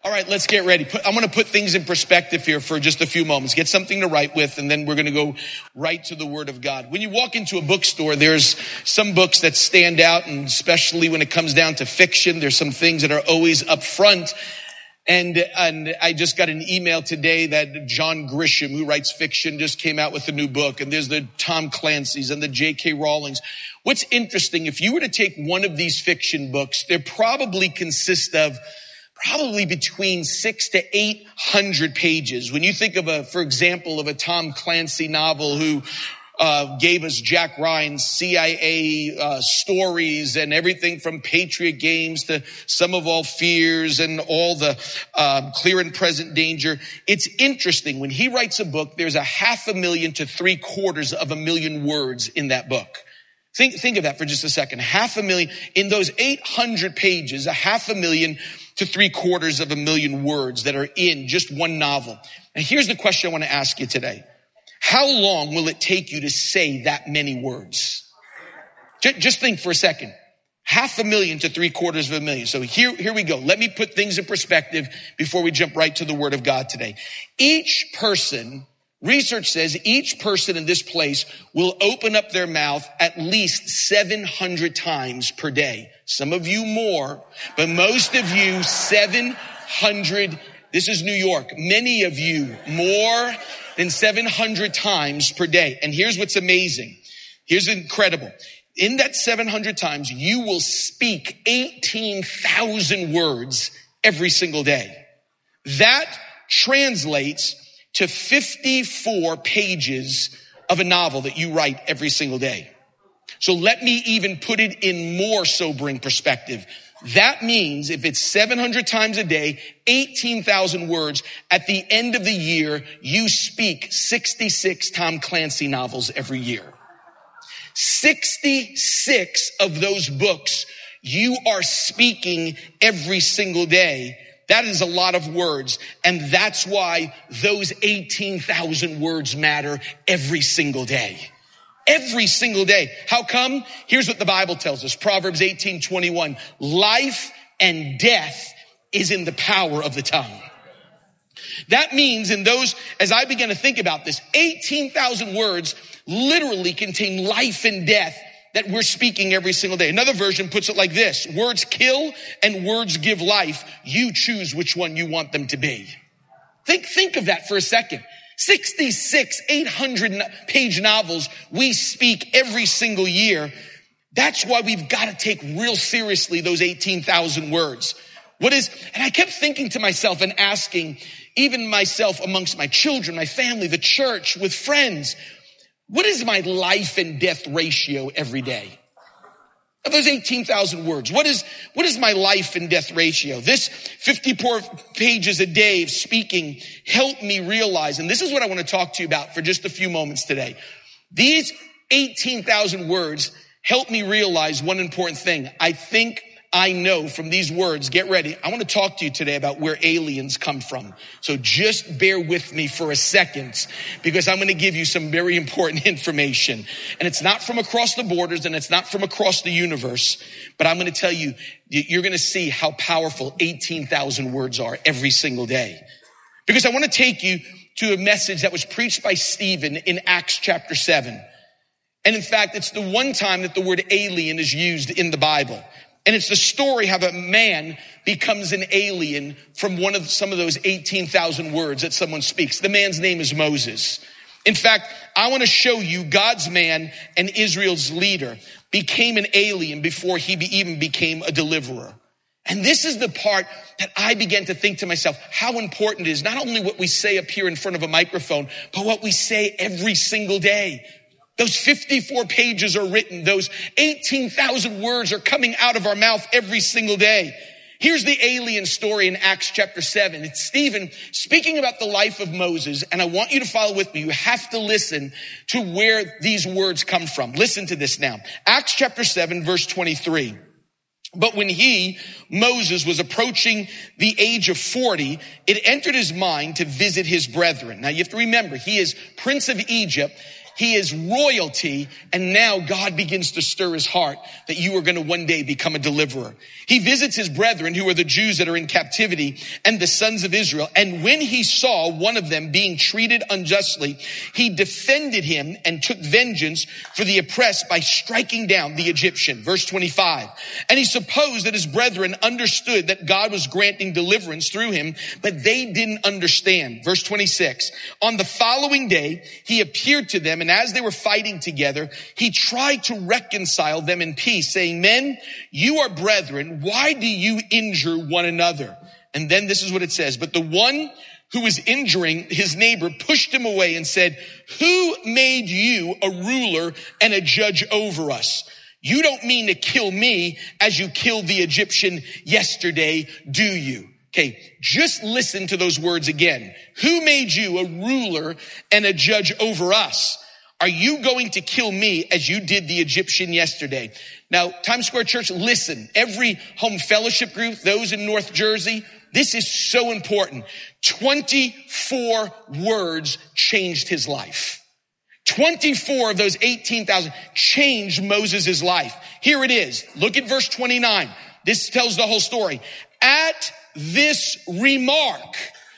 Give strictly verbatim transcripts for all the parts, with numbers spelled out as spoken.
All right, let's get ready. Put, I'm going to put things in perspective here for just a few moments. Get something to write with, and then we're going to go right to the Word of God. When you walk into a bookstore, there's some books that stand out, and especially when it comes down to fiction, there's some things that are always up front. And, and I just got an email today that John Grisham, who writes fiction, just came out with a new book. And there's the Tom Clancy's and the J K Rowling's. What's interesting, if you were to take one of these fiction books, they probably consist of probably between six to eight hundred pages. When you think of a, for example, of a Tom Clancy novel who uh gave us Jack Ryan's C I A uh stories and everything from Patriot Games to Sum of All Fears and all the um, Clear and Present Danger. It's interesting. When he writes a book, there's a half a million to three quarters of a million words in that book. Think, think of that for just a second. Half a million in those eight hundred pages, a half a million to three quarters of a million words that are in just one novel. And here's the question I want to ask you today. How long will it take you to say that many words? Just think for a second. Half a million to three quarters of a million. So here, here we go. Let me put things in perspective before we jump right to the Word of God today. Each person, research says each person in this place will open up their mouth at least seven hundred times per day. Some of you more, but most of you seven hundred. This is New York. Many of you more than seven hundred times per day. And here's what's amazing. Here's incredible. In that seven hundred times, you will speak eighteen thousand words every single day. That translates to fifty-four pages of a novel that you write every single day. So let me even put it in more sobering perspective. That means if it's seven hundred times a day, eighteen thousand words, at the end of the year, you speak sixty-six Tom Clancy novels every year. sixty-six of those books you are speaking every single day. That is a lot of words. And that's why those eighteen thousand words matter every single day. Every single day. How come? Here's what the Bible tells us. Proverbs eighteen twenty-one. Life and death is in the power of the tongue. That means in those, as I began to think about this, eighteen thousand words literally contain life and death that we're speaking every single day. Another version puts it like this. Words kill and words give life. You choose which one you want them to be. Think, think of that for a second. sixty-six eight hundred page novels we speak every single year. That's why we've got to take real seriously those eighteen thousand words. What is, and I kept thinking to myself and asking, even myself amongst my children, my family, the church, with friends, what is my life and death ratio every day? Of those eighteen thousand words, what is, what is my life and death ratio? This fifty-four pages a day of speaking helped me realize, and this is what I want to talk to you about for just a few moments today. These eighteen thousand words helped me realize one important thing. I think I know from these words, get ready. I want to talk to you today about where aliens come from. So just bear with me for a second because I'm going to give you some very important information. And it's not from across the borders and it's not from across the universe, but I'm going to tell you, you're going to see how powerful eighteen thousand words are every single day. Because I want to take you to a message that was preached by Stephen in Acts chapter seven. And in fact, it's the one time that the word alien is used in the Bible. And it's the story how a man becomes an alien from one of some of those eighteen thousand words that someone speaks. The man's name is Moses. In fact, I want to show you God's man and Israel's leader became an alien before he be, even became a deliverer. And this is the part that I began to think to myself, how important it is not only what we say up here in front of a microphone, but what we say every single day. Those fifty-four pages are written. Those eighteen thousand words are coming out of our mouth every single day. Here's the alien story in Acts chapter seven. It's Stephen speaking about the life of Moses. And I want you to follow with me. You have to listen to where these words come from. Listen to this now. Acts chapter seven, verse twenty-three. But when he, Moses, was approaching the age of forty, it entered his mind to visit his brethren. Now you have to remember, he is Prince of Egypt. He is royalty. And now God begins to stir his heart that you are going to one day become a deliverer. He visits his brethren who are the Jews that are in captivity and the sons of Israel. And when he saw one of them being treated unjustly, he defended him and took vengeance for the oppressed by striking down the Egyptian. Verse twenty-five. And he supposed that his brethren understood that God was granting deliverance through him, but they didn't understand. Verse twenty-six. On the following day, he appeared to them, and as they were fighting together, he tried to reconcile them in peace, saying, men, you are brethren. Why do you injure one another? And then this is what it says. But the one who was injuring his neighbor pushed him away and said, who made you a ruler and a judge over us? You don't mean to kill me as you killed the Egyptian yesterday, do you? Okay, just listen to those words again. Who made you a ruler and a judge over us? Are you going to kill me as you did the Egyptian yesterday? Now, Times Square Church, listen, every home fellowship group, those in North Jersey, this is so important. twenty-four words changed his life. twenty-four of those eighteen thousand changed Moses' life. Here it is. Look at verse twenty-nine. This tells the whole story. At this remark,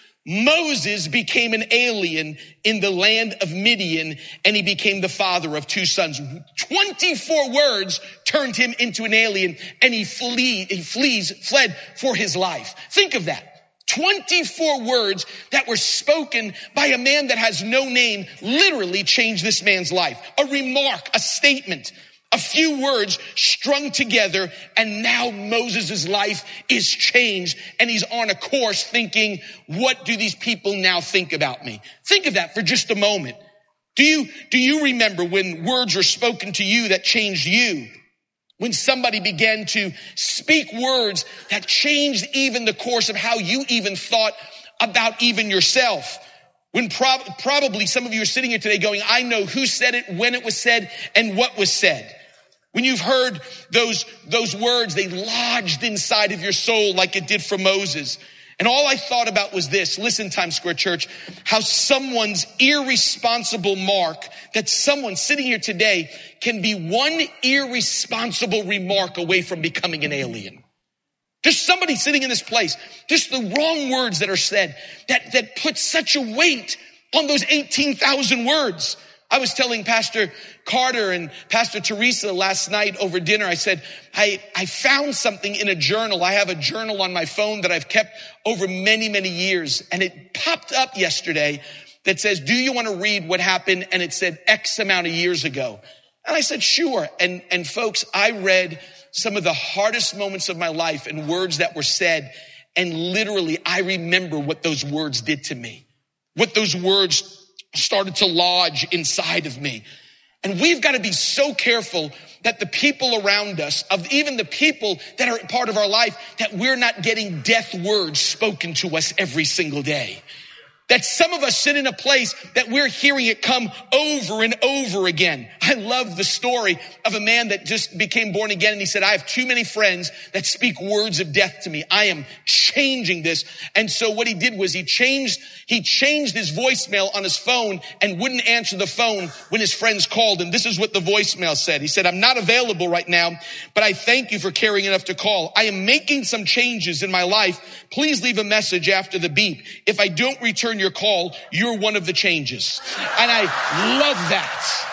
Moses became an alien in the land of Midian, and he became the father of two sons. twenty-four words turned him into an alien, and he flee, he flees, fled for his life. Think of that. twenty-four words that were spoken by a man that has no name literally changed this man's life. A remark, a statement, a few words strung together, and now Moses' life is changed, and he's on a course thinking, what do these people now think about me? Think of that for just a moment. Do you, do you remember when words were spoken to you that changed you? When somebody began to speak words that changed even the course of how you even thought about even yourself. When prob- probably some of you are sitting here today going, I know who said it, when it was said, and what was said. When you've heard those, those words, they lodged inside of your soul like it did for Moses. And all I thought about was this. Listen, Times Square Church, how someone's irresponsible mark, that someone sitting here today can be one irresponsible remark away from becoming an alien. Just somebody sitting in this place, just the wrong words that are said that, that put such a weight on those eighteen thousand words. I was telling Pastor Carter and Pastor Teresa last night over dinner, I said, I, I found something in a journal. I have a journal on my phone that I've kept over many, many years. And it popped up yesterday that says, do you want to read what happened? And it said X amount of years ago. And I said, sure. And, and folks, I read some of the hardest moments of my life and words that were said. And literally, I remember what those words did to me, what those words started to lodge inside of me. And we've got to be so careful that the people around us, of even the people that are part of our life, that we're not getting death words spoken to us every single day. That some of us sit in a place that we're hearing it come over and over again. I love the story of a man that just became born again, and he said, I have too many friends that speak words of death to me. I am changing this. And so what he did was he changed, he changed his voicemail on his phone and wouldn't answer the phone when his friends called him. This is what the voicemail said. He said, I'm not available right now, but I thank you for caring enough to call. I am making some changes in my life. Please leave a message after the beep. If I don't return your call, you're one of the changes. And I love that.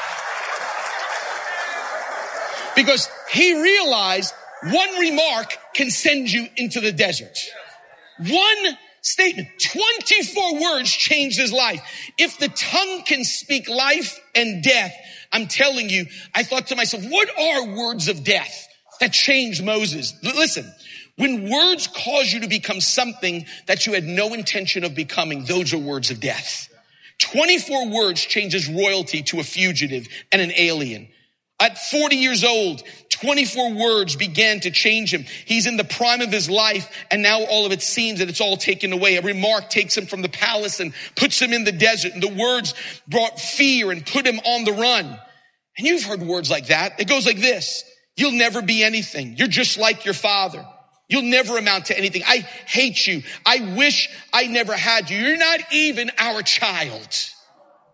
Because he realized one remark can send you into the desert. One statement, twenty-four words changed his life. If the tongue can speak life and death, I'm telling you, I thought to myself, what are words of death that changed Moses? Listen. When words cause you to become something that you had no intention of becoming, those are words of death. twenty-four words changes royalty to a fugitive and an alien. At forty years old, twenty-four words began to change him. He's in the prime of his life, and now all of it seems that it's all taken away. A remark takes him from the palace and puts him in the desert, and the words brought fear and put him on the run. And you've heard words like that. It goes like this. You'll never be anything. You're just like your father. You'll never amount to anything. I hate you. I wish I never had you. You're not even our child.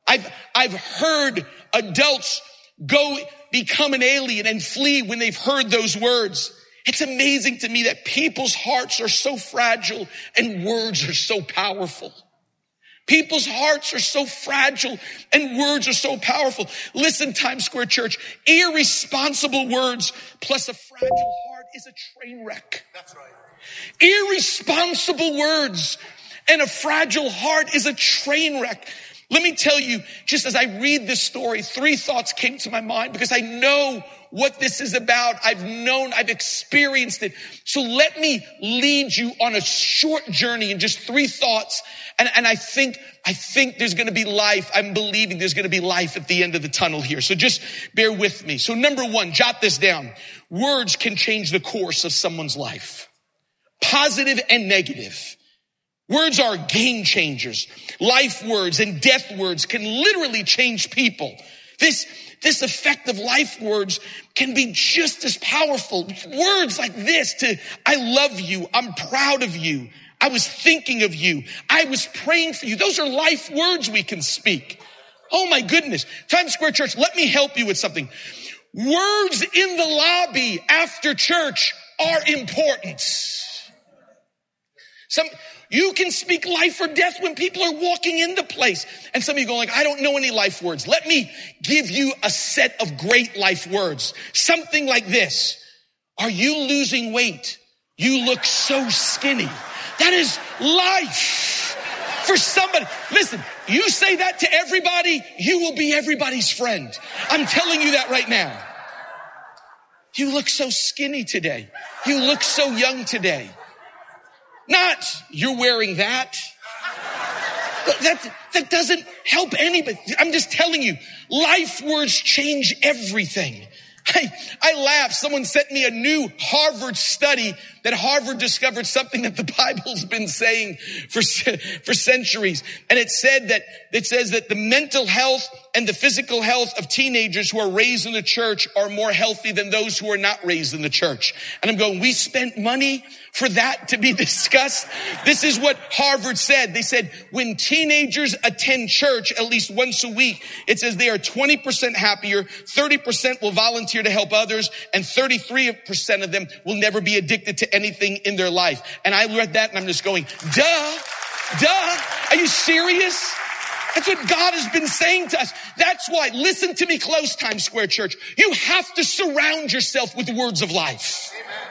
I've, I've heard adults go become an alien and flee when they've heard those words. It's amazing to me that people's hearts are so fragile and words are so powerful. People's hearts are so fragile and words are so powerful. Listen, Times Square Church, irresponsible words plus a fragile heart is a train wreck. That's right. Irresponsible words and a fragile heart is a train wreck. Let me tell you, just as I read this story, three thoughts came to my mind because I know what this is about. I've known, I've experienced it. So let me lead you on a short journey in just three thoughts. And, and I think, I think there's going to be life. I'm believing there's going to be life at the end of the tunnel here. So just bear with me. So number one, jot this down. Words can change the course of someone's life. Positive and negative. Words are game changers. Life words and death words can literally change people. This, this effect of life words can be just as powerful. Words like this to, I love you. I'm proud of you. I was thinking of you. I was praying for you. Those are life words we can speak. Oh my goodness. Times Square Church, let me help you with something. Words in the lobby after church are important. Some, you can speak life or death when people are walking in the place. And some of you go like, I don't know any life words. Let me give you a set of great life words. Something like this. Are you losing weight? You look so skinny. That is life for somebody. Listen, you say that to everybody, you will be everybody's friend. I'm telling you that right now. You look so skinny today. You look so young today. Not, you're wearing that. That, that doesn't help anybody. I'm just telling you, life words change everything. I, I laugh. Someone sent me a new Harvard study that Harvard discovered something that the Bible's been saying for, for centuries. And it said that, it says that the mental health and the physical health of teenagers who are raised in the church are more healthy than those who are not raised in the church. And I'm going, we spent money for that to be discussed. This is what Harvard said. They said when teenagers attend church at least once a week, it says they are twenty percent happier, thirty percent will volunteer to help others, and thirty-three percent of them will never be addicted to anything in their life. And I read that and I'm just going, duh, duh. Are you serious? That's what God has been saying to us. That's why, listen to me close, Times Square Church. You have to surround yourself with words of life. Amen.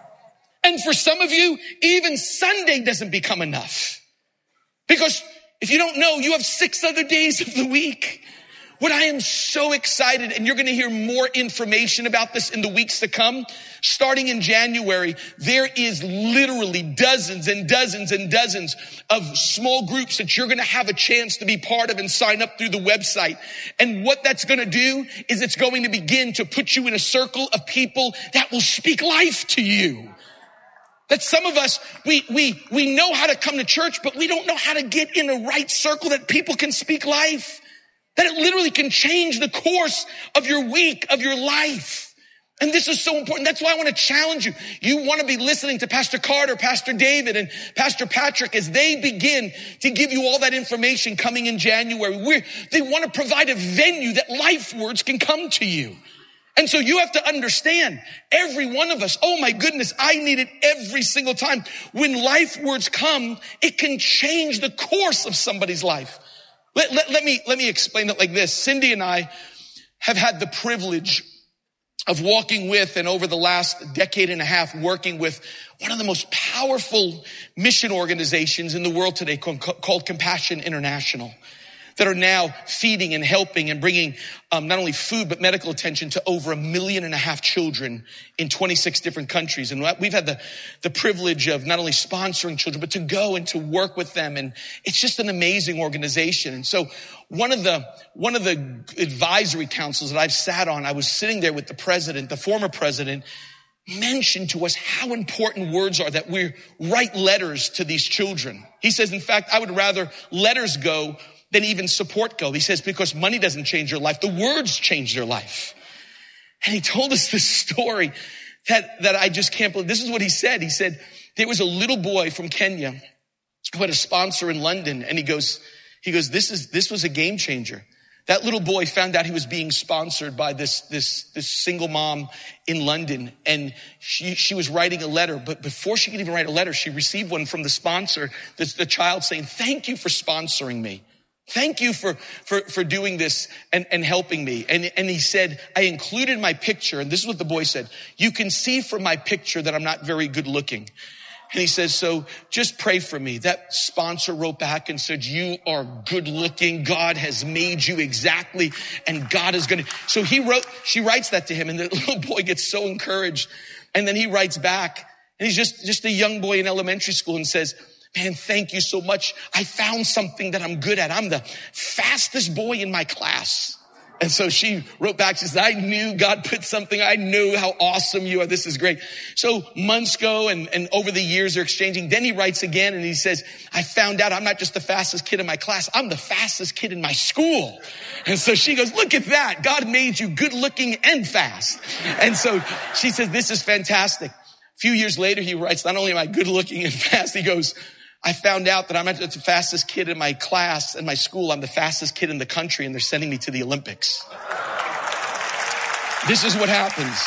And for some of you, even Sunday doesn't become enough. Because if you don't know, you have six other days of the week. What I am so excited, and you're going to hear more information about this in the weeks to come, starting in January, there is literally dozens and dozens and dozens of small groups that you're going to have a chance to be part of and sign up through the website. And what that's going to do is it's going to begin to put you in a circle of people that will speak life to you. That some of us, we, we, we know how to come to church, but we don't know how to get in a right circle that people can speak life. That it literally can change the course of your week, of your life. And this is so important. That's why I want to challenge you. You want to be listening to Pastor Carter, Pastor David, and Pastor Patrick as they begin to give you all that information coming in January. We're, they want to provide a venue that life words can come to you. And so you have to understand, every one of us, oh my goodness, I need it every single time. When life words come, it can change the course of somebody's life. Let, let, let me, let me explain it like this. Cindy and I have had the privilege of walking with, and over the last decade and a half, working with one of the most powerful mission organizations in the world today called, called Compassion International, that are now feeding and helping and bringing um, not only food but medical attention to over a million and a half children in twenty-six different countries. And we've had the, the privilege of not only sponsoring children, but to go and to work with them. And it's just an amazing organization. And so one of the, one of the advisory councils that I've sat on, I was sitting there with the president, the former president, mentioned to us how important words are, that we write letters to these children. He says, in fact, I would rather letters go than even support go. He says, because money doesn't change your life. The words change their life. And he told us this story that, that I just can't believe. This is what he said. He said, there was a little boy from Kenya who had a sponsor in London. And he goes, He goes, this is, this was a game changer. That little boy found out he was being sponsored by this, this, this single mom in London. And she, she was writing a letter, but before she could even write a letter, she received one from the sponsor, the, the child saying, thank you for sponsoring me. Thank you for, for, for doing this and, and helping me. And, and he said, I included my picture. And this is what the boy said. You can see from my picture that I'm not very good looking. And he says, so just pray for me. That sponsor wrote back and said, you are good looking. God has made you exactly. And God is going to. So he wrote, she writes that to him. And the little boy gets so encouraged. And then he writes back. And he's just, just a young boy in elementary school and says, man, thank you so much. I found something that I'm good at. I'm the fastest boy in my class. And so she wrote back, she said, I knew God put something. I knew how awesome you are. This is great. So months go and, and over the years they're exchanging. Then he writes again and he says, I found out I'm not just the fastest kid in my class. I'm the fastest kid in my school. And so she goes, look at that. God made you good looking and fast. And so she says, this is fantastic. A few years later, he writes, not only am I good looking and fast, he goes, I found out that I'm not the fastest kid in my class and my school. I'm the fastest kid in the country, and they're sending me to the Olympics. This is what happens.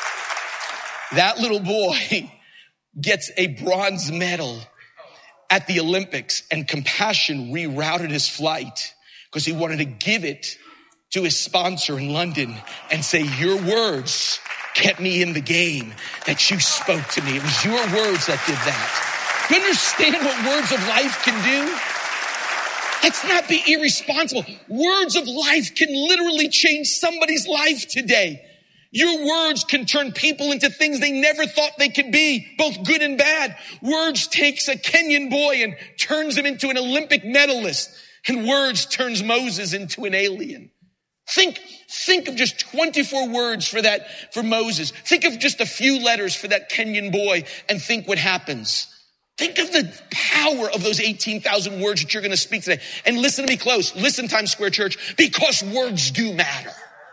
That little boy gets a bronze medal at the Olympics, and Compassion rerouted his flight because he wanted to give it to his sponsor in London and say, your words kept me in the game, that you spoke to me. It was your words that did that. You understand what words of life can do? Let's not be irresponsible. Words of life can literally change somebody's life today. Your words can turn people into things they never thought they could be, both good and bad. Words takes a Kenyan boy and turns him into an Olympic medalist. And words turns Moses into an alien. Think, think of just twenty-four words for that, for Moses. Think of just a few letters for that Kenyan boy and think what happens. Think of the power of those eighteen thousand words that you're going to speak today. And listen to me close. Listen, Times Square Church, because words do matter.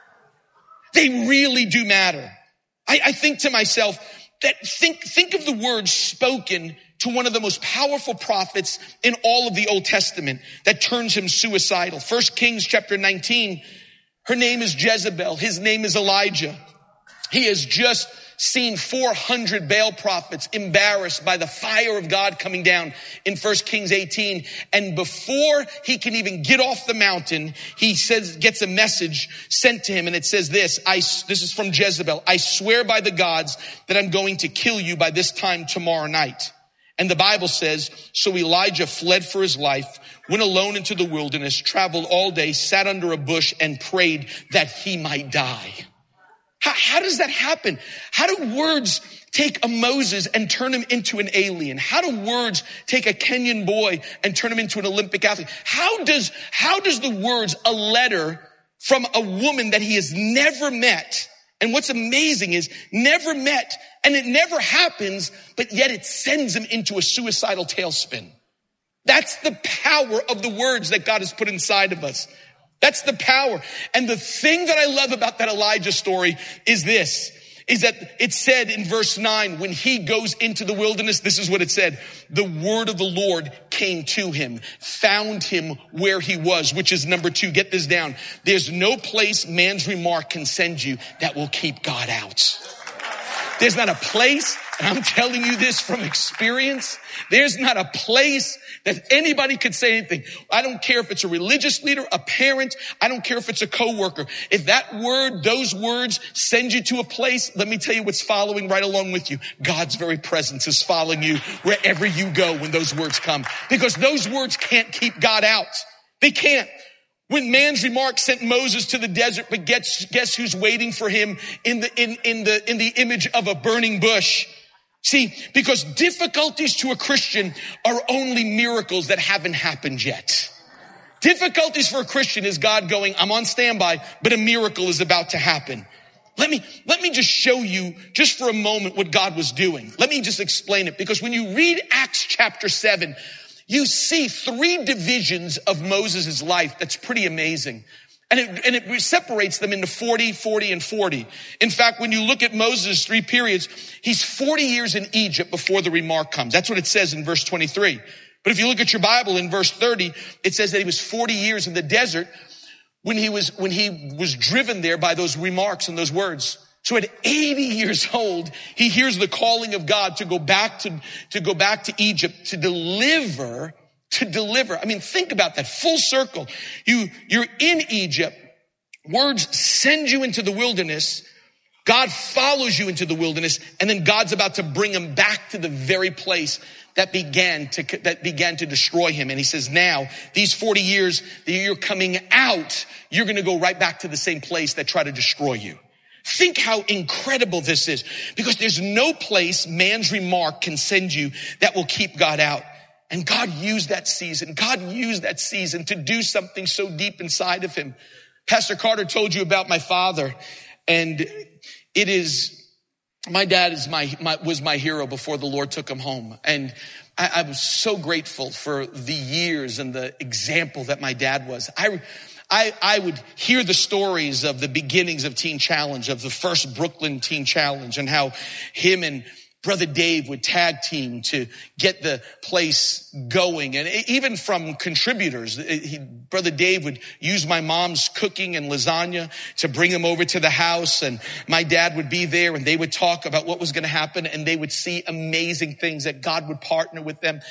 They really do matter. I, I think to myself that think, think of the words spoken to one of the most powerful prophets in all of the Old Testament that turns him suicidal. First Kings chapter nineteen, her name is Jezebel. His name is Elijah. He has just seen four hundred Baal prophets embarrassed by the fire of God coming down in First Kings eighteen. And before he can even get off the mountain, he says, gets a message sent to him. And it says this, I, this is from Jezebel. I swear by the gods that I'm going to kill you by this time tomorrow night. And the Bible says, so Elijah fled for his life, went alone into the wilderness, traveled all day, sat under a bush and prayed that he might die. How, how does that happen? How do words take a Moses and turn him into an alien? How do words take a Kenyan boy and turn him into an Olympic athlete? How does, how does the words, a letter from a woman that he has never met, and what's amazing is never met, and it never happens, but yet it sends him into a suicidal tailspin. That's the power of the words that God has put inside of us. That's the power. And the thing that I love about that Elijah story is this, is that it said in verse nine, when he goes into the wilderness, this is what it said. The word of the Lord came to him, found him where he was, which is number two. Get this down. There's no place man's remark can send you that will keep God out. There's not a place, and I'm telling you this from experience, there's not a place that anybody could say anything. I don't care if it's a religious leader, a parent. I don't care if it's a coworker. If that word, those words send you to a place, let me tell you what's following right along with you. God's very presence is following you wherever you go when those words come. Because those words can't keep God out. They can't. When man's remark sent Moses to the desert, but guess, guess who's waiting for him in the, in, in the, in the image of a burning bush? See, because difficulties to a Christian are only miracles that haven't happened yet. Difficulties for a Christian is God going, I'm on standby, but a miracle is about to happen. Let me, let me just show you just for a moment what God was doing. Let me just explain it, because when you read Acts chapter seven, you see three divisions of Moses' life that's pretty amazing. And it, and it separates them into forty, forty, and forty. In fact, when you look at Moses' three periods, he's forty years in Egypt before the remark comes. That's what it says in verse twenty-three. But if you look at your Bible in verse thirty, it says that he was forty years in the desert when he was, when he was driven there by those remarks and those words. So at eighty years old, he hears the calling of God to go back to, to go back to Egypt, to deliver, to deliver. I mean, think about that full circle. You, you're in Egypt. Words send you into the wilderness. God follows you into the wilderness, and then God's about to bring him back to the very place that began to, that began to destroy him. And he says, now, these forty years that you're coming out, you're going to go right back to the same place that tried to destroy you. Think how incredible this is, because there's no place man's remark can send you that will keep God out. And God used that season. God used that season to do something so deep inside of him. Pastor Carter told you about my father, and it is, my dad is my, my was my hero before the Lord took him home. And I, I was so grateful for the years and the example that my dad was. I, I, I would hear the stories of the beginnings of Teen Challenge, of the first Brooklyn Teen Challenge, and how him and Brother Dave would tag team to get the place going. And even from contributors, he, Brother Dave would use my mom's cooking and lasagna to bring him over to the house. And my dad would be there, and they would talk about what was going to happen. And they would see amazing things, that God would partner with them.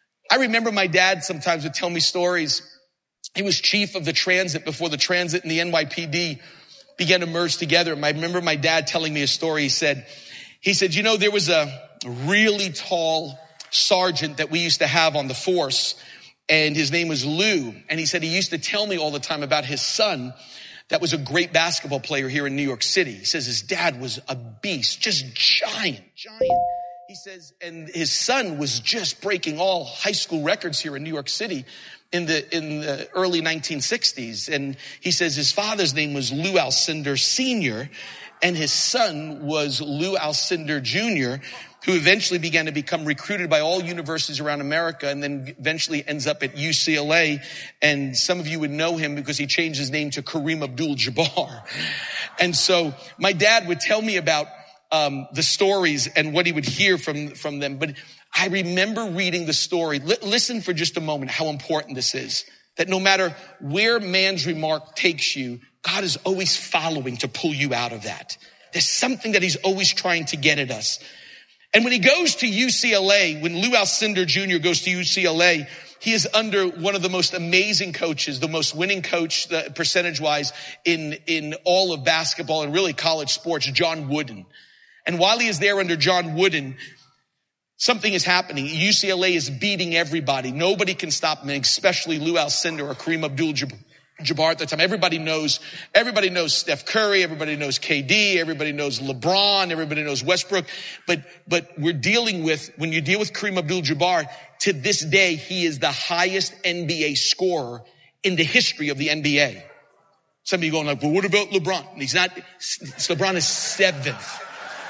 I remember my dad sometimes would tell me stories. He was chief of the transit before the transit and the N Y P D began to merge together. I remember my dad telling me a story. He said, He said, you know, there was a really tall sergeant that we used to have on the force, and his name was Lou. And he said he used to tell me all the time about his son that was a great basketball player here in New York City. He says his dad was a beast, just giant, giant. He says, and his son was just breaking all high school records here in New York City in the, in the early nineteen sixties. And he says his father's name was Lou Alcindor Senior, and his son was Lou Alcindor Junior, who eventually began to become recruited by all universities around America, and then eventually ends up at U C L A. And some of you would know him because he changed his name to Kareem Abdul-Jabbar. And so my dad would tell me about um the stories and what he would hear from from them. But I remember reading the story. L- listen for just a moment how important this is. That no matter where man's remark takes you, God is always following to pull you out of that. There's something that he's always trying to get at us. And when he goes to U C L A, when Lou Alcindor Junior goes to U C L A, he is under one of the most amazing coaches, the most winning coach, the percentage-wise, in, in all of basketball and really college sports, John Wooden. And while he is there under John Wooden, something is happening. U C L A is beating everybody. Nobody can stop him, especially Lou Alcindor or Kareem Abdul-Jabbar at the time. Everybody knows, everybody knows Steph Curry. Everybody knows K D. Everybody knows LeBron. Everybody knows Westbrook. But, but we're dealing with, when you deal with Kareem Abdul-Jabbar, to this day, he is the highest N B A scorer in the history of the N B A. Some of you going like, well, what about LeBron? And he's not, LeBron is seventh.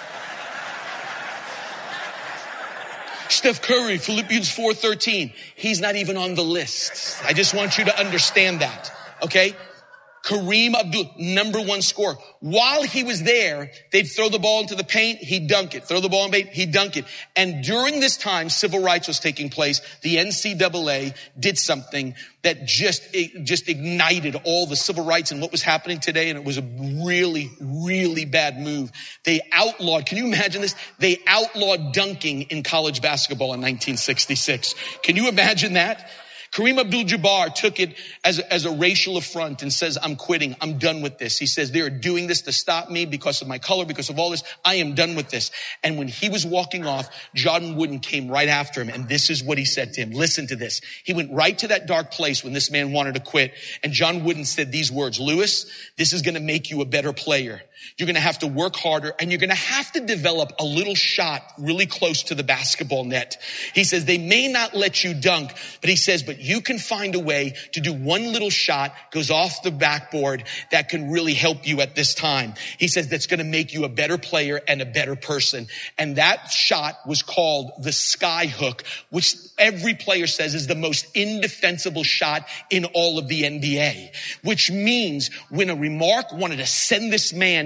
Steph Curry, Philippians four thirteen. He's not even on the list. I just want you to understand that. Okay? Kareem Abdul, number one scorer. While he was there, they'd throw the ball into the paint, he'd dunk it. Throw the ball in the paint, he'd dunk it. And during this time, civil rights was taking place. The N C double A did something that just, it just ignited all the civil rights and what was happening today. And it was a really, really bad move. They outlawed, can you imagine this? They outlawed dunking in college basketball in nineteen sixty-six. Can you imagine that? Kareem Abdul-Jabbar took it as a, as a racial affront and says, I'm quitting. I'm done with this. He says, they're doing this to stop me because of my color, because of all this. I am done with this. And when he was walking off, John Wooden came right after him. And this is what he said to him. Listen to this. He went right to that dark place when this man wanted to quit. And John Wooden said these words, Lewis, this is going to make you a better player. You're going to have to work harder, and you're going to have to develop a little shot really close to the basketball net. He says they may not let you dunk, but he says, but you can find a way to do one little shot, goes off the backboard, that can really help you at this time. He says that's going to make you a better player and a better person. And that shot was called the sky hook, which every player says is the most indefensible shot in all of the N B A, which means when a remark wanted to send this man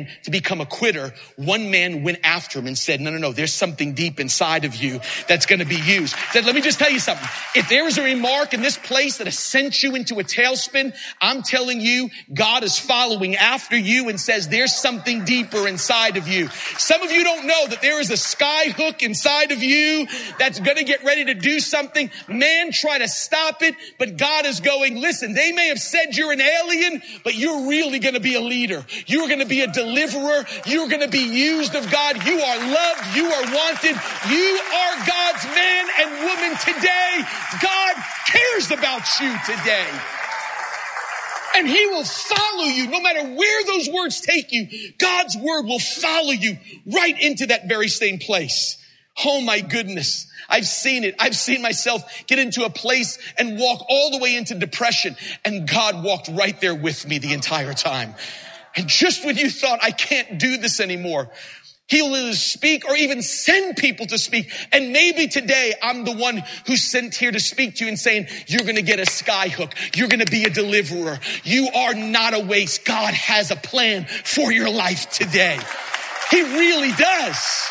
man to become a quitter, one man went after him and said, no, no, no, there's something deep inside of you that's going to be used. Said, let me just tell you something. If there is a remark in this place that has sent you into a tailspin, I'm telling you, God is following after you and says there's something deeper inside of you. Some of you don't know that there is a sky hook inside of you that's going to get ready to do something. Man try to stop it, but God is going, listen, they may have said you're an alien, but you're really going to be a leader. You're going to be a deliverer. You're going to be used of God. You are loved. You are wanted. You are God's man and woman today. God cares about you today. And he will follow you no matter where those words take you. God's word will follow you right into that very same place. Oh my goodness. I've seen it. I've seen myself get into a place and walk all the way into depression. And God walked right there with me the entire time. And just when you thought, I can't do this anymore, he'll either speak or even send people to speak. And maybe today I'm the one who's sent here to speak to you and saying, you're going to get a sky hook. You're going to be a deliverer. You are not a waste. God has a plan for your life today. He really does.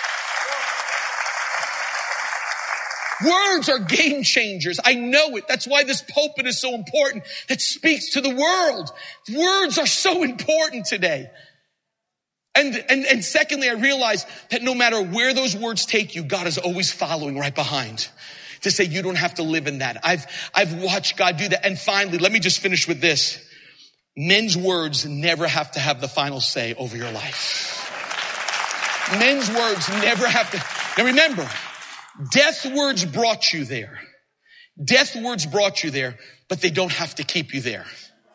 Words are game changers. I know it. That's why this pulpit is so important. It speaks to the world. Words are so important today. And, and, and secondly, I realize that no matter where those words take you, God is always following right behind to say, you don't have to live in that. I've, I've watched God do that. And finally, let me just finish with this. Men's words never have to have the final say over your life. Men's words never have to. Now remember, death words brought you there. Death words brought you there, but they don't have to keep you there.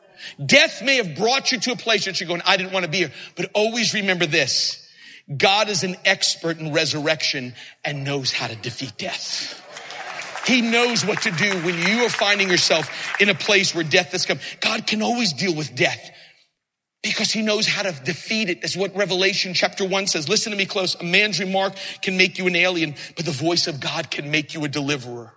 Death may have brought you to a place that you're going, I didn't want to be here. But always remember this. God is an expert in resurrection and knows how to defeat death. He knows what to do when you are finding yourself in a place where death has come. God can always deal with death because he knows how to defeat it. That's what Revelation chapter one says. Listen to me close. A man's remark can make you an alien, but the voice of God can make you a deliverer.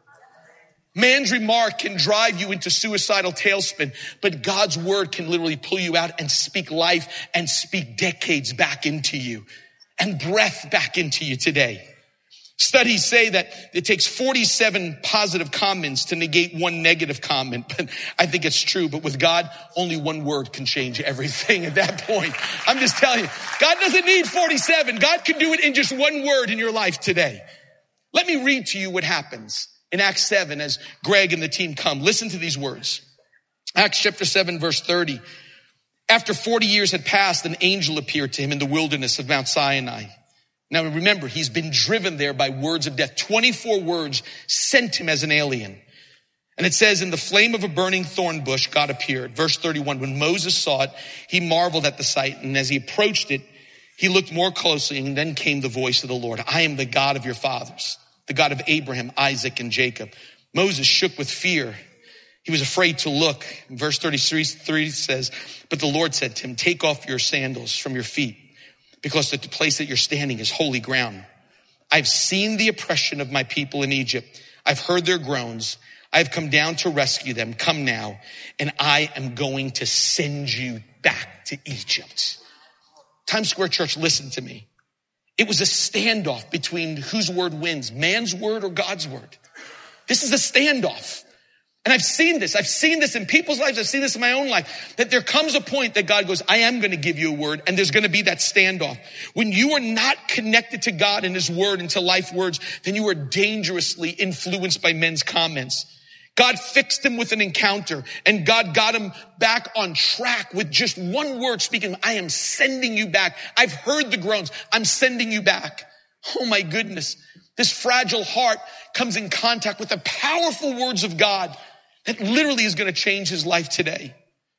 Man's remark can drive you into suicidal tailspin, but God's word can literally pull you out and speak life and speak decades back into you and breath back into you today. Studies say that it takes forty-seven positive comments to negate one negative comment, but I think it's true. But with God, only one word can change everything at that point. I'm just telling you, God doesn't need forty-seven. God can do it in just one word in your life today. Let me read to you what happens in Acts seven as Greg and the team come. Listen to these words. Acts chapter seven, verse thirty. After forty years had passed, an angel appeared to him in the wilderness of Mount Sinai. Now remember, he's been driven there by words of death. twenty-four words sent him as an alien. And it says, in the flame of a burning thorn bush, God appeared. Verse thirty-one, when Moses saw it, he marveled at the sight. And as he approached it, he looked more closely, and then came the voice of the Lord. I am the God of your fathers, the God of Abraham, Isaac, and Jacob. Moses shook with fear. He was afraid to look. Verse thirty-three says, but the Lord said to him, take off your sandals from your feet, because the place that you're standing is holy ground. I've seen the oppression of my people in Egypt. I've heard their groans. I've come down to rescue them. Come now, and I am going to send you back to Egypt. Times Square Church, listen to me. It was a standoff between whose word wins, man's word or God's word. This is a standoff. And I've seen this. I've seen this in people's lives. I've seen this in my own life, that there comes a point that God goes, I am going to give you a word, and there's going to be that standoff. When you are not connected to God and his word and to life words, then you are dangerously influenced by men's comments. God fixed him with an encounter, and God got him back on track with just one word speaking. I am sending you back. I've heard the groans. I'm sending you back. Oh my goodness. This fragile heart comes in contact with the powerful words of God that literally is going to change his life today.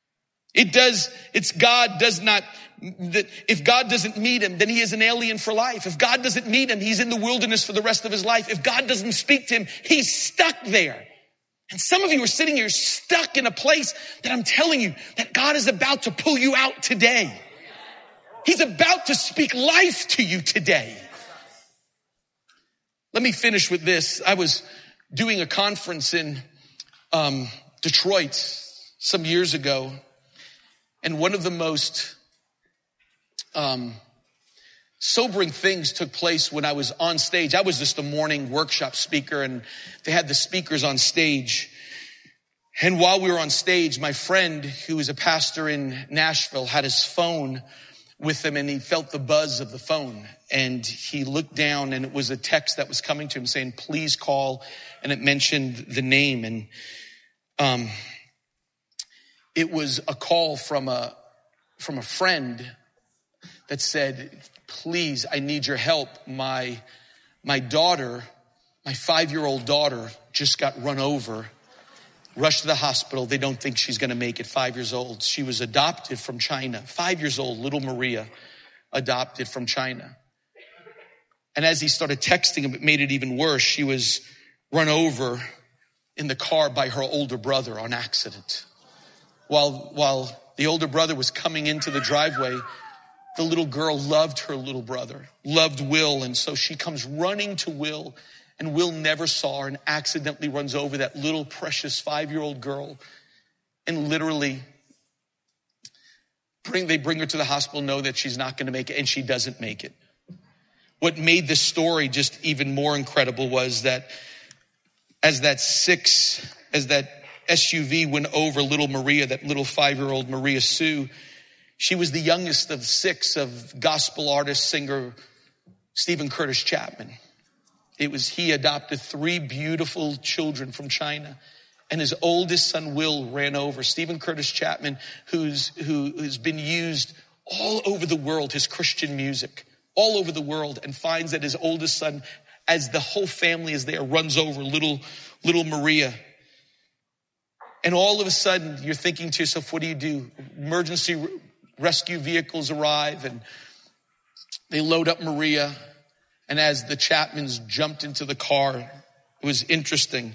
It does, it's God does not, that if God doesn't meet him, then he is an alien for life. If God doesn't meet him, he's in the wilderness for the rest of his life. If God doesn't speak to him, he's stuck there. And some of you are sitting here stuck in a place that I'm telling you that God is about to pull you out today. He's about to speak life to you today. Let me finish with this. I was doing a conference in um, Detroit some years ago, and one of the most um, sobering things took place when I was on stage. I was just a morning workshop speaker, and they had the speakers on stage. And while we were on stage, my friend, who is a pastor in Nashville, had his phone with him, and he felt the buzz of the phone. And he looked down, and it was a text that was coming to him saying, please call. And it mentioned the name. And um, it was a call from a from a friend that said, please, I need your help. My, my daughter, my five-year-old daughter just got run over, rushed to the hospital. They don't think she's going to make it, five years old. She was adopted from China, five years old, little Maria, adopted from China. And as he started texting him, it made it even worse. She was run over in the car by her older brother on accident. While, while the older brother was coming into the driveway, the little girl loved her little brother, loved Will. And so she comes running to Will, and Will never saw her and accidentally runs over that little precious five-year-old girl. And literally bring, they bring her to the hospital, know that she's not going to make it, and she doesn't make it. What made this story just even more incredible was that as that six, as that S U V went over little Maria, that little five-year-old Maria Sue, she was the youngest of six of gospel artist, singer Stephen Curtis Chapman. It was, he adopted three beautiful children from China. And his oldest son, Will, ran over. Stephen Curtis Chapman, who's, who has been used all over the world, his Christian music, all over the world, and finds that his oldest son, as the whole family is there, runs over little, little Maria. And all of a sudden, you're thinking to yourself, what do you do? Emergency rescue vehicles arrive, and they load up Maria. And as the Chapmans jumped into the car, it was interesting.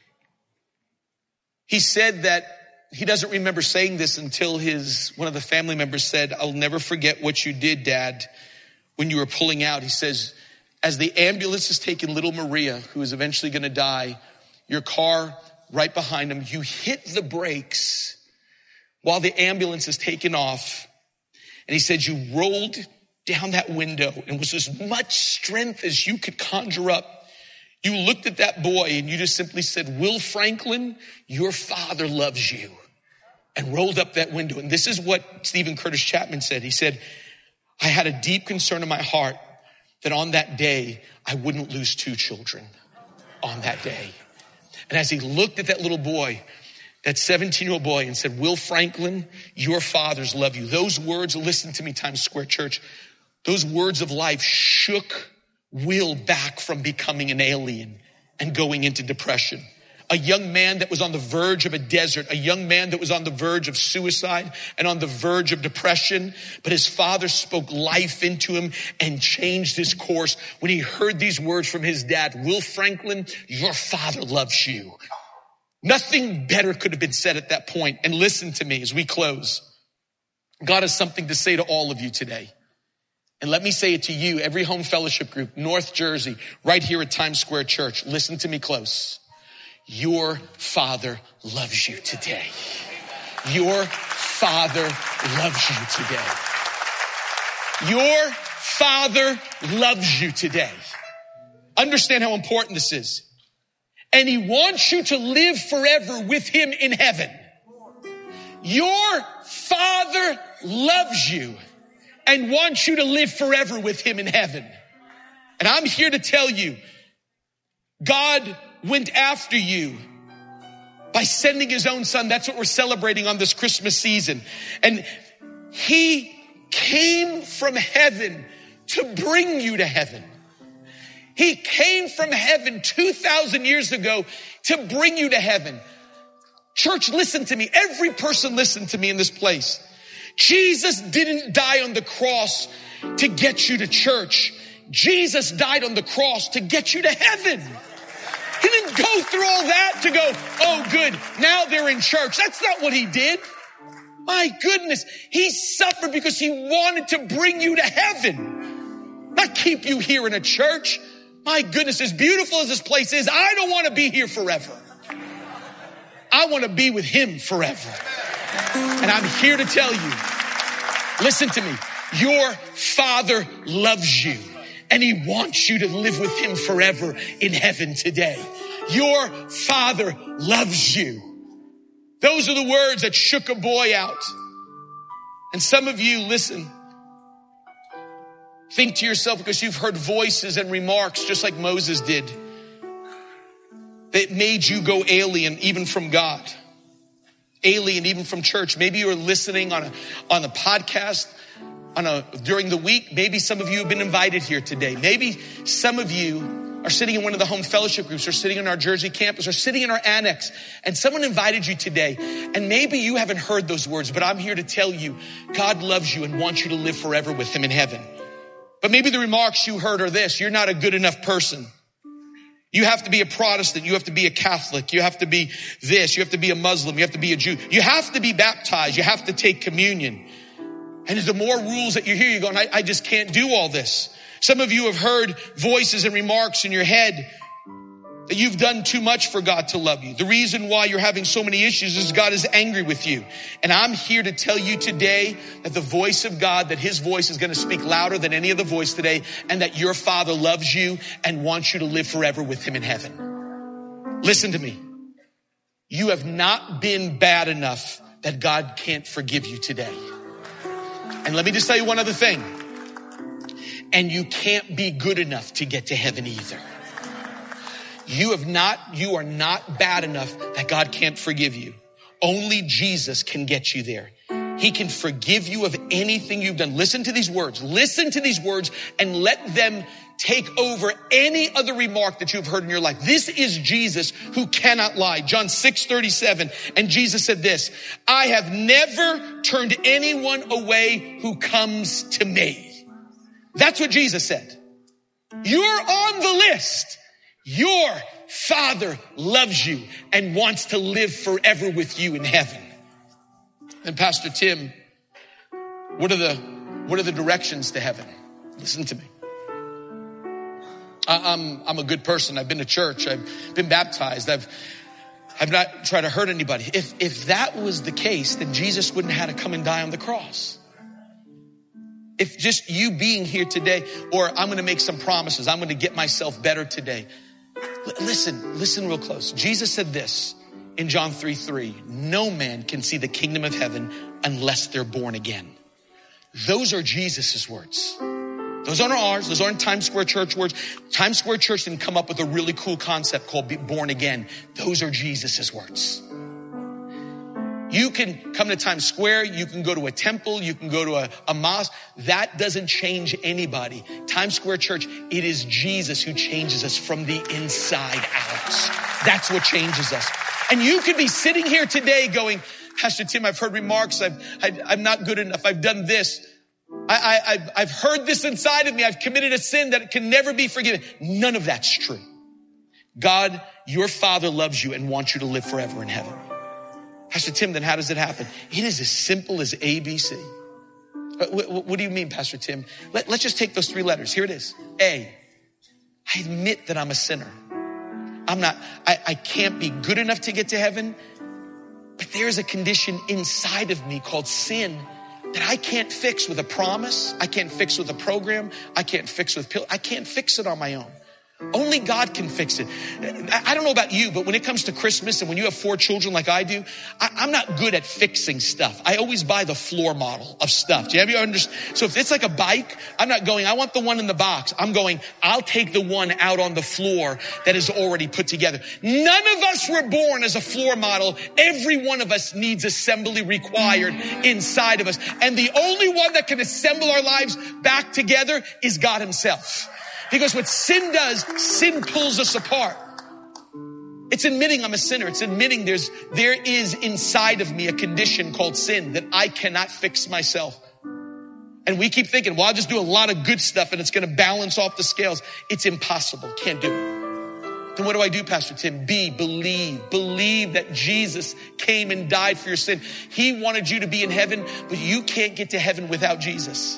He said that he doesn't remember saying this until his, one of the family members said, I'll never forget what you did, Dad, when you were pulling out. He says, as the ambulance is taking little Maria, who is eventually going to die, your car right behind him, you hit the brakes while the ambulance is taking off. And he said, you rolled down that window and with as much strength as you could conjure up, you looked at that boy and you just simply said, Will Franklin, your father loves you, and rolled up that window. And this is what Stephen Curtis Chapman said. He said, I had a deep concern in my heart that on that day, I wouldn't lose two children on that day. And as he looked at that little boy, that seventeen-year-old boy, and said, Will Franklin, your fathers love you. Those words, listen to me, Times Square Church, those words of life shook Will back from becoming an alien and going into depression. A young man that was on the verge of a desert, a young man that was on the verge of suicide and on the verge of depression, but his father spoke life into him and changed his course when he heard these words from his dad, Will Franklin, your father loves you. Nothing better could have been said at that point. And listen to me as we close. God has something to say to all of you today. And let me say it to you, every home fellowship group, North Jersey, right here at Times Square Church. Listen to me close. Your father loves you today. Your father loves you today. Your father loves you today. Understand how important this is. And he wants you to live forever with him in heaven. Your father loves you and wants you to live forever with him in heaven. And I'm here to tell you, God went after you by sending his own son. That's what we're celebrating on this Christmas season. And he came from heaven to bring you to heaven. He came from heaven two thousand years ago to bring you to heaven. Church, listen to me. Every person listen to me in this place. Jesus didn't die on the cross to get you to church. Jesus died on the cross to get you to heaven. He didn't go through all that to go, oh good, now they're in church. That's not what he did. My goodness, he suffered because he wanted to bring you to heaven, not keep you here in a church. My goodness, as beautiful as this place is, I don't want to be here forever. I want to be with him forever. And I'm here to tell you, listen to me, Your Father loves you and he wants you to live with him forever in heaven today. Your Father loves you. Those are the words that shook a boy out. And some of you, listen, think to yourself, because you've heard voices and remarks just like Moses did, that made you go alien even from God, alien even from church. Maybe you're listening on a, on a podcast on a, during the week. Maybe some of you have been invited here today. Maybe some of you are sitting in one of the home fellowship groups or sitting in our Jersey campus or sitting in our annex and someone invited you today. And maybe you haven't heard those words, but I'm here to tell you, God loves you and wants you to live forever with him in heaven. But maybe the remarks you heard are this: you're not a good enough person. You have to be a Protestant. You have to be a Catholic. You have to be this. You have to be a Muslim. You have to be a Jew. You have to be baptized. You have to take communion. And the more rules that you hear, you're going, I, I just can't do all this. Some of you have heard voices and remarks in your head that you've done too much for God to love you. The reason why you're having so many issues is God is angry with you. And I'm here to tell you today that the voice of God, that his voice is going to speak louder than any other voice today, and that your Father loves you and wants you to live forever with him in heaven. Listen to me. You have not been bad enough that God can't forgive you today. And let me just tell you one other thing. And you can't be good enough to get to heaven either. You have not, you are not bad enough that God can't forgive you. Only Jesus can get you there. He can forgive you of anything you've done. Listen to these words. Listen to these words and let them take over any other remark that you've heard in your life. This is Jesus who cannot lie. John six thirty-seven. And Jesus said this: I have never turned anyone away who comes to me. That's what Jesus said. You're on the list. Your Father loves you and wants to live forever with you in heaven. And Pastor Tim, what are the, what are the directions to heaven? Listen to me. I, I'm, I'm a good person. I've been to church. I've been baptized. I've, I've not tried to hurt anybody. If, if that was the case, then Jesus wouldn't have had to come and die on the cross. If just you being here today, or I'm going to make some promises, I'm going to get myself better today. L- listen, listen real close. Jesus said this in John three three, no man can see the kingdom of heaven unless they're born again. Those are Jesus's words. Those aren't ours. Those aren't Times Square Church words. Times Square Church didn't come up with a really cool concept called be born again. Those are Jesus's words. You can come to Times Square. You can go to a temple. You can go to a, a mosque. That doesn't change anybody. Times Square Church, it is Jesus who changes us from the inside out. That's what changes us. And you could be sitting here today going, Pastor Tim, I've heard remarks. I've, I, I'm not good enough. I've done this. I, I, I've, I've heard this inside of me. I've committed a sin that can never be forgiven. None of that's true. God, your Father loves you and wants you to live forever in heaven. Pastor Tim, then how does it happen? It is as simple as A B C. What, what do you mean, Pastor Tim? Let, let's just take those three letters. Here it is. A, I admit that I'm a sinner. I'm not, I, I can't be good enough to get to heaven, but there's a condition inside of me called sin that I can't fix with a promise. I can't fix with a program. I can't fix with pills. I can't fix it on my own. Only God can fix it. I don't know about you, but when it comes to Christmas and when you have four children like I do, I, I'm not good at fixing stuff. I always buy the floor model of stuff. Do you have you understand? So if it's like a bike, I'm not going, I want the one in the box. I'm going, I'll take the one out on the floor that is already put together. None of us were born as a floor model. Every one of us needs assembly required inside of us. And the only one that can assemble our lives back together is God himself. Because what sin does, sin pulls us apart. It's admitting I'm a sinner. It's admitting there's, there is inside of me a condition called sin that I cannot fix myself. And we keep thinking, well, I'll just do a lot of good stuff and it's going to balance off the scales. It's impossible. Can't do it. Then what do I do, Pastor Tim? B, believe. Believe that Jesus came and died for your sin. He wanted you to be in heaven, but you can't get to heaven without Jesus.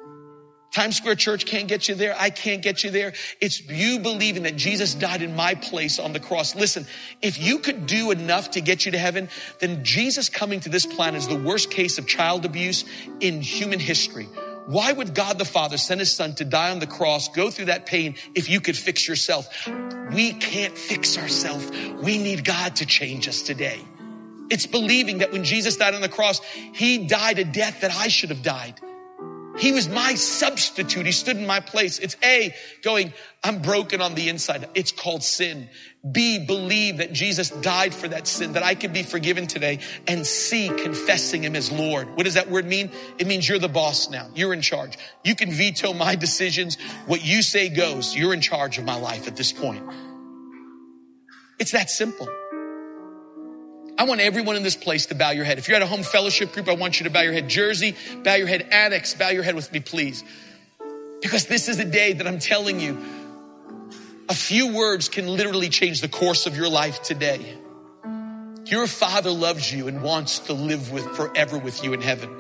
Times Square Church can't get you there. I can't get you there. It's you believing that Jesus died in my place on the cross. Listen, if you could do enough to get you to heaven, then Jesus coming to this planet is the worst case of child abuse in human history. Why would God the Father send his son to die on the cross, go through that pain if you could fix yourself? We can't fix ourselves. We need God to change us today. It's believing that when Jesus died on the cross, he died a death that I should have died. He was my substitute. He stood in my place. It's A, going, I'm broken on the inside. It's called sin. B, believe that Jesus died for that sin, that I can be forgiven today. And C, confessing him as Lord. What does that word mean? It means you're the boss now. You're in charge. You can veto my decisions. What you say goes. You're in charge of my life at this point. It's that simple. I want everyone in this place to bow your head. If you're at a home fellowship group, I want you to bow your head. Jersey, bow your head. Annex, bow your head with me, please. Because this is a day that I'm telling you, a few words can literally change the course of your life today. Your Father loves you and wants to live with forever with you in heaven.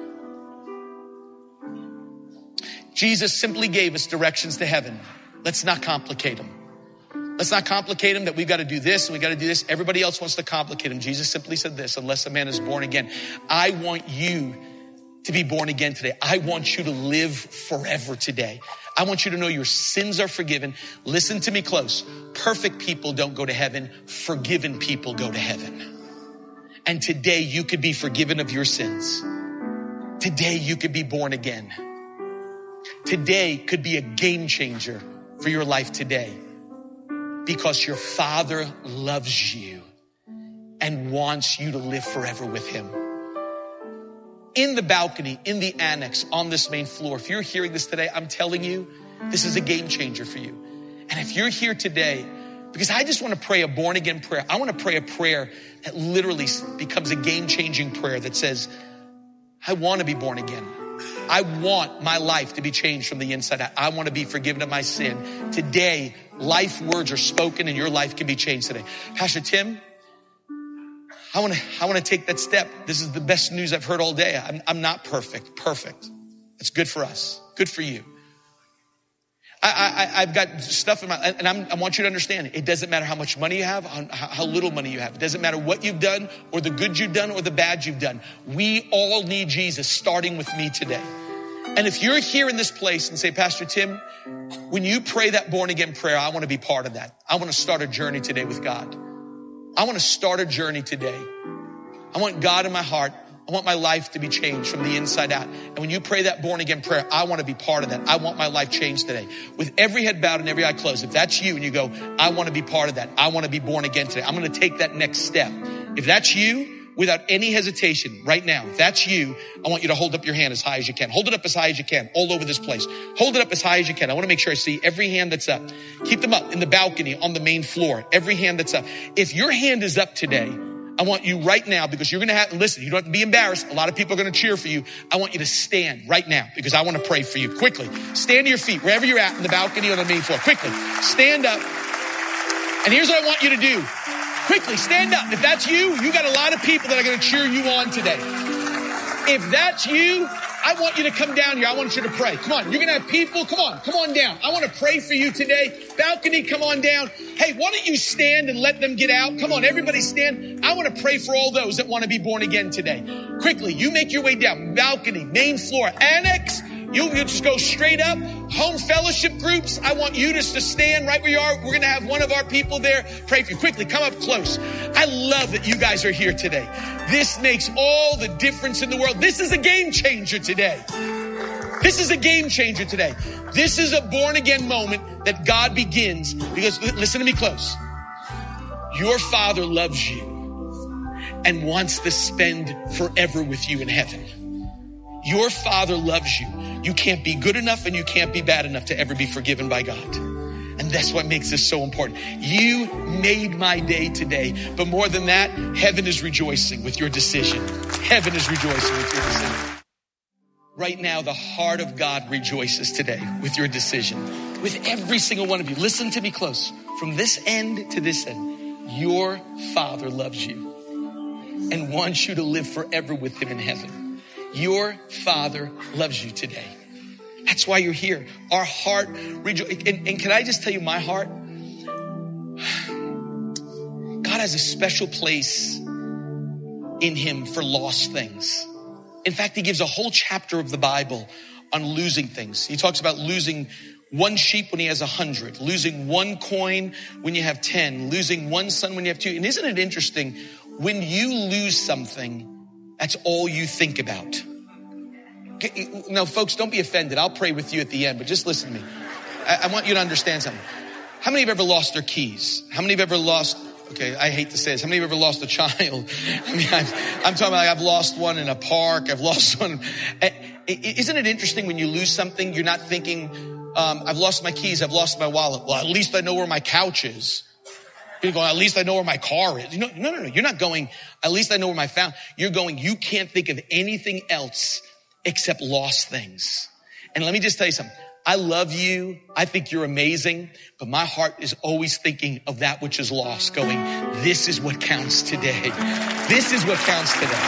Jesus simply gave us directions to heaven. Let's not complicate them. Let's not complicate him that we've got to do this and we got to do this. Everybody else wants to complicate him. Jesus simply said this, unless a man is born again. I want you to be born again today. I want you to live forever today. I want you to know your sins are forgiven. Listen to me close. Perfect people don't go to heaven. Forgiven people go to heaven. And today you could be forgiven of your sins. Today you could be born again. Today could be a game changer for your life today. Because your Father loves you and wants you to live forever with him. In the balcony, in the annex, on this main floor, if you're hearing this today, I'm telling you, this is a game changer for you. And if you're here today, because I just want to pray a born again prayer. I want to pray a prayer that literally becomes a game changing prayer that says, I want to be born again. I want my life to be changed from the inside out. I want to be forgiven of my sin. Today, life words are spoken and your life can be changed today. Pastor Tim, I want to, I want to take that step. This is the best news I've heard all day. I'm, I'm not perfect. Perfect. It's good for us. Good for you. I, I, I've got stuff in my, and I'm, I want you to understand, it doesn't matter how much money you have, how, how little money you have. It doesn't matter what you've done or the good you've done or the bad you've done. We all need Jesus, starting with me today. And if you're here in this place and say, Pastor Tim, when you pray that born again prayer, I want to be part of that. I want to start a journey today with God. I want to start a journey today. I want God in my heart. I want my life to be changed from the inside out. And when you pray that born again prayer, I want to be part of that. I want my life changed today. With every head bowed and every eye closed, if that's you and you go, I want to be part of that. I want to be born again today. I'm going to take that next step. If that's you, without any hesitation, right now, if that's you, I want you to hold up your hand as high as you can. Hold it up as high as you can, all over this place. Hold it up as high as you can. I want to make sure I see every hand that's up. Keep them up in the balcony, on the main floor, every hand that's up. If your hand is up today, I want you right now, because you're going to have, listen, you don't have to be embarrassed. A lot of people are going to cheer for you. I want you to stand right now because I want to pray for you. Quickly, stand to your feet, wherever you're at, in the balcony or the main floor. Quickly, stand up. And here's what I want you to do. Quickly, stand up. If that's you, you got a lot of people that are going to cheer you on today. If that's you, I want you to come down here. I want you to pray. Come on. You're going to have people. Come on. Come on down. I want to pray for you today. Balcony, come on down. Hey, why don't you stand and let them get out? Come on. Everybody stand. I want to pray for all those that want to be born again today. Quickly, you make your way down. Balcony, main floor, annex. You, you just go straight up. Home fellowship groups. I want you just to stand right where you are. We're going to have one of our people there pray for you. Quickly, come up close. I love that you guys are here today. This makes all the difference in the world. This is a game changer today. This is a game changer today. This is a born again moment that God begins, because listen to me close. Your Father loves you and wants to spend forever with you in heaven. Your Father loves you. You can't be good enough and you can't be bad enough to ever be forgiven by God. And that's what makes this so important. You made my day today. But more than that, heaven is rejoicing with your decision. Heaven is rejoicing with your decision. Right now, the heart of God rejoices today with your decision. With every single one of you. Listen to me close. From this end to this end, your Father loves you and wants you to live forever with him in heaven. Your Father loves you today. That's why you're here. Our heart rejoices. And, and can I just tell you my heart? God has a special place in him for lost things. In fact, he gives a whole chapter of the Bible on losing things. He talks about losing one sheep when he has a hundred, losing one coin when you have ten, losing one son when you have two. And isn't it interesting? When you lose something, that's all you think about. Now, folks, don't be offended. I'll pray with you at the end, but just listen to me. I, I want you to understand something. How many have ever lost their keys? How many have ever lost, okay, I hate to say this. How many have ever lost a child? I mean, I've, I'm talking about like I've lost one in a park. I've lost one. Isn't it interesting when you lose something, you're not thinking, um, I've lost my keys. I've lost my wallet. Well, at least I know where my couch is. You're going, at least I know where my car is. No, no, no, no. You're not going, at least I know where my found. You're going, you can't think of anything else except lost things. And let me just tell you something. I love you. I think you're amazing, but my heart is always thinking of that which is lost, going, this is what counts today. This is what counts today.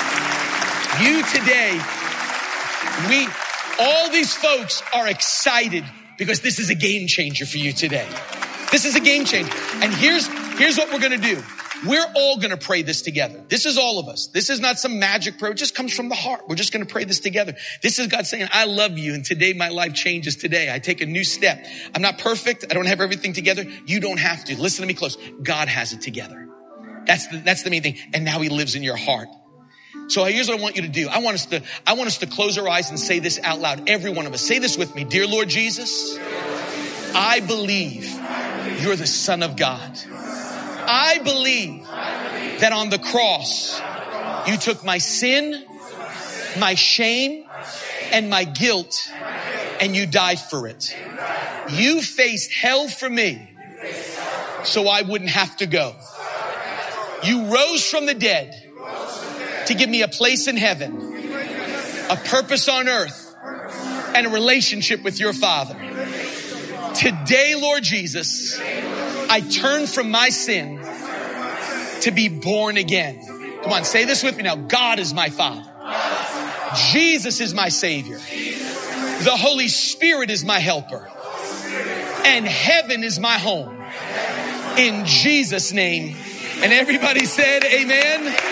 You today, we, all these folks are excited because this is a game changer for you today. This is a game changer. And here's, here's what we're going to do. We're all going to pray this together. This is all of us. This is not some magic prayer. It just comes from the heart. We're just going to pray this together. This is God saying, I love you. And today my life changes today. I take a new step. I'm not perfect. I don't have everything together. You don't have to. Listen to me close. God has it together. That's the, that's the main thing. And now he lives in your heart. So here's what I want you to do. I want us to, I want us to close our eyes and say this out loud. Every one of us. Say this with me. Dear Lord Jesus, I believe you're the Son of God. I believe that on the cross, you took my sin, my shame, and my guilt, and you died for it. You faced hell for me, so I wouldn't have to go. You rose from the dead to give me a place in heaven, a purpose on earth, and a relationship with your Father. Today, Lord Jesus, I turn from my sin to be born again. Come on, say this with me now. God is my Father. Jesus is my Savior. The Holy Spirit is my helper. And heaven is my home. In Jesus' name. And everybody said amen.